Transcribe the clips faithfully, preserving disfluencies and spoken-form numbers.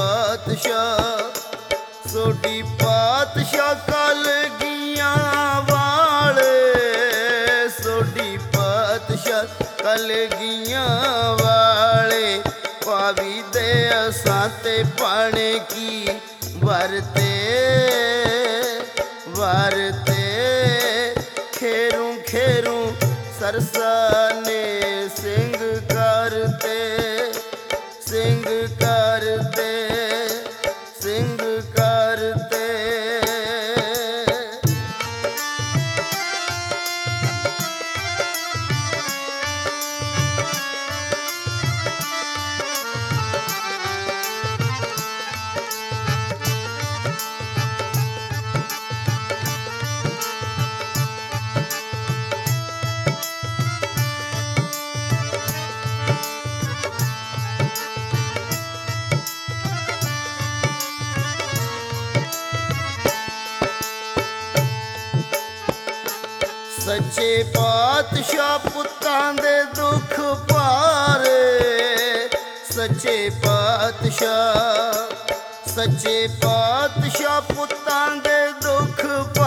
ਪਾਤਸ਼ਾਹ, ਸੋਢੀ ਪਾਤਸ਼ਾਹ ਕਲਗੀਆਂ ਵਾਲੇ, ਸੋਢੀ ਪਾਤਸ਼ਾਹ ਕਲਗੀਆਂ ਵਾਲੇ, ਪਾਵੀ ਦੇ ਅਸਾਂ ਤੇ ਪਾਣੇ ਕੀ ਵਰਤੇ, ਵਰਤੇ ਖੇਰੂ ਖੇਰੂ ਸਰਸਾ ਨੇ ਸਿੰਘ ਕਰਤੇ, ਸਿੰਘ ਕਰਤੇ, ਸਿੰਘ ਕਰਤੇ। ਸੱਚੇ ਪਾਤਸ਼ਾਹ ਪੁੱਤਾਂ ਦੇ ਦੁੱਖ ਭਾਰੇ, ਸੱਚੇ ਪਾਤਸ਼ਾਹ, ਸੱਚੇ ਪਾਤਸ਼ਾਹ ਪੁੱਤਾਂ ਦੇ ਦੁੱਖ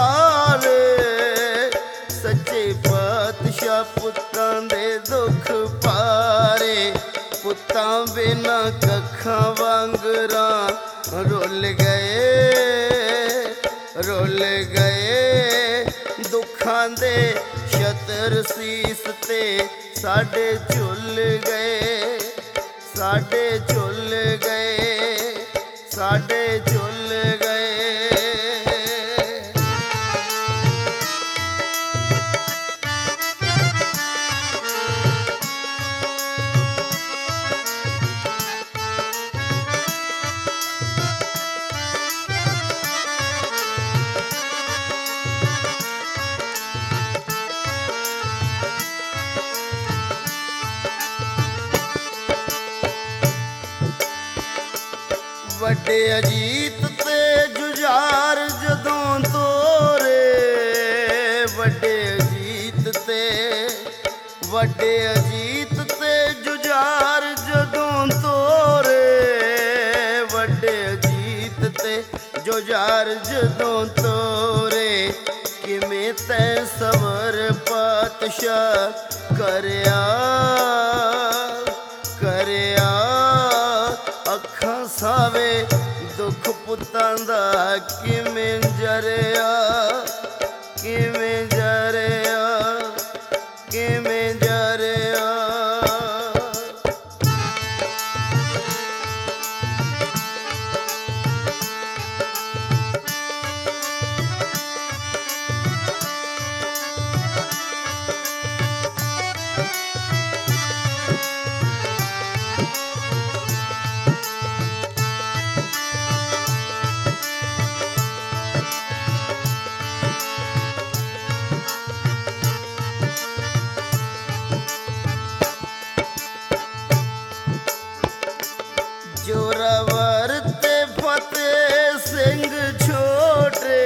ਭਾਰੇ, ਸੱਚੇ ਪਾਤਸ਼ਾਹ ਪੁੱਤਾਂ ਦੇ ਦੁੱਖ ਭਾਰੇ, ਪੁੱਤਾਂ ਬਿਨਾ ਕੱਖਾਂ ਵਾਂਗਰਾਂ ਰੁੱਲ ਗਏ, ਰੁੱਲ ਗਏ, ਦੁੱਖਾਂ ਦੇ ਛਤਰ ਸੀਸ ਤੇ ਸਾਡੇ ਝੁੱਲ ਗਏ, ਸਾਡੇ ਝੁੱਲ ਗਏ, ਸਾਡੇ ਝੁੱਲ ਗਏ। ਵੱਡੇ ਅਜੀਤ ਤੇ ਜੁਝਾਰ ਜਦੋਂ ਤੋਰੇ, ਵੱਡੇ ਅਜੀਤ ਤੇ, ਵੱਡੇ ਅਜੀਤ ਤੇ ਜੁਝਾਰ ਜਦੋਂ ਤੋਰੇ, ਵੱਡੇ ਅਜੀਤ ਤੇ ਜੁਝਾਰ ਜਦੋਂ ਤੋਰੇ, ਕਿਵੇਂ ਤੈਂ ਸਬਰ ਪਾਤਸ਼ਾਹ ਕਰਿਆ, ਕਰਿਆ ਅੱਖਾਂ ਸਾਵੇ ਦੁੱਖ ਪੁੱਤਾਂ ਦਾ ਕਿਵੇਂ ਜਰਿਆ, ਕਿਵੇਂ ਜਰਿਆ, ਕਿਵੇਂ ਜਰਿਆ। ਜੋਰਾਵਰ ਤੇ ਫਤਿਹ ਸਿੰਘ ਛੋਟੇ,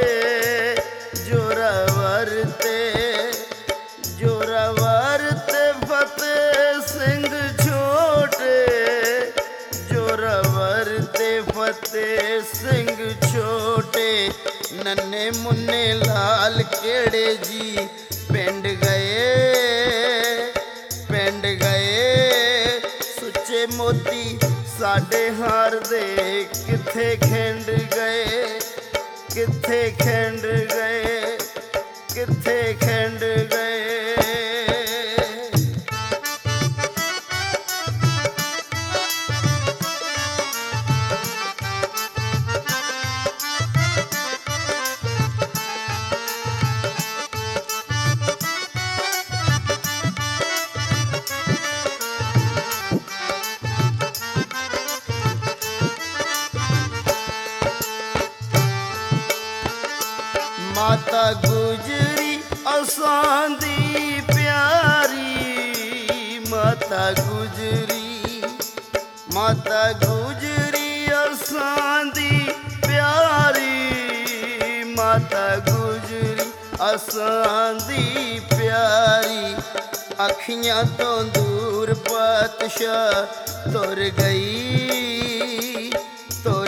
ਜੋਰਾਵਰ ਤੇ, ਜੋਰਾਵਰ ਤੇ ਫਤਿਹ ਸਿੰਘ ਛੋਟੇ, ਜੋਰਾਵਰ ਤੇ ਫਤਿਹ ਸਿੰਘ ਛੋਟੇ, ਨੰਨੇ ਮੁੰਨੇ ਲਾਲ ਕਿਹੜੇ ਜੀ ਪਿੰਡ ਗਏ, ਪਿੰਡ ਗਏ, ਸੁੱਚੇ ਮੋਤੀ ਸਾਡੇ ਹਾਰ ਦੇ ਕਿੱਥੇ ਖਿੰਡ ਗਏ, ਕਿੱਥੇ ਖਿੰਡ ਗਏ, ਕਿੱਥੇ ਖਿੰਡ ਗਏ। ਮਾਤਾ ਗੁਜਰੀ ਅਸਾਂ ਦੀ ਪਿਆਰੀ, ਮਾਤਾ ਗੁਜਰੀ, ਮਾਤਾ ਗੁਜਰੀ ਅਸਾਂ ਦੀ ਪਿਆਰੀ, ਮਾਤਾ ਗੁਜਰੀ ਅਸਾਂ ਦੀ ਪਿਆਰੀ, ਅੱਖੀਆਂ ਤੋਂ ਦੂਰ ਪਾਤਸ਼ਾਹ ਤੁਰ ਗਈ, ਤੁਰ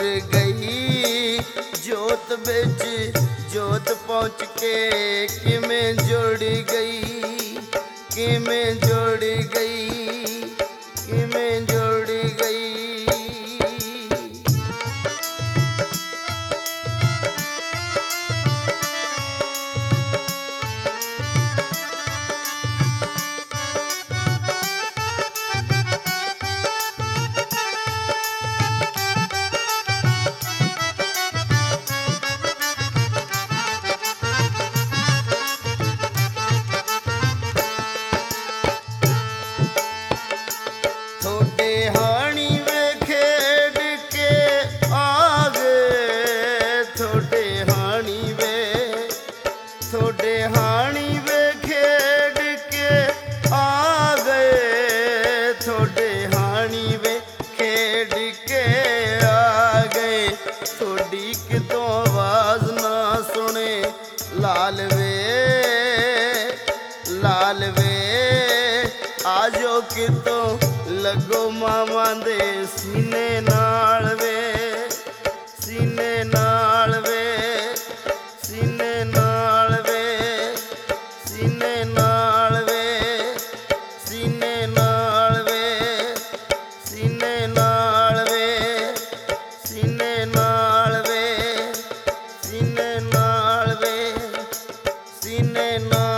ਜੋਤ ਵਿੱਚ ਜੋਤ ਪਹੁੰਚ ਕੇ ਕਿਵੇਂ ਜੁੜ ਗਈ, ਕਿਵੇਂ ਜੁੜ ਗਈ, ਕਿਵੇਂ ਜੁੜ ਗਈ। ਥੋੜੇ ਹਾਣੀ ਵੇ ਖੇਡ ਕੇ ਆ ਗਏ, ਥੋੜੇ ਹਾਣੀ ਵੇ, ਥੋੜੇ ਹਾਣੀ ਵੇ ਖੇਡ ਕੇ ਆ ਗਏ, ਥੋੜੇ ਹਾਣੀ ਵੇ ਖੇਡ ਕੇ ਆ ਗਏ। ਥੋੜੀ ਕਿਤੋਂ ਆਵਾਜ਼ ਨਾ ਸੁਣੇ ਲਾਲ ਵੇ, ਲਾਲ ਵੇ, ਆਜੋ ਕਿਤੋਂ ਲੱਗੋ ਮਾਵਾਂ ਦੇ ਸੀਨੇ ਨਾਲ ਵੇ, ਸੀਨੇ ਨਾਲ ਵੇ, ਸੀਨੇ ਨਾਲ ਵੇ, ਸੀਨੇ ਨਾਲ ਵੇ, ਸੀਨੇ ਨਾਲ ਵੇ, ਸੀਨੇ ਨਾਲ ਵੇ, ਸੀਨੇ ਨਾਲ ਵੇ, ਸੀਨੇ ਨਾਲ ਵੇ, ਸੀਨੇ ਨਾਲ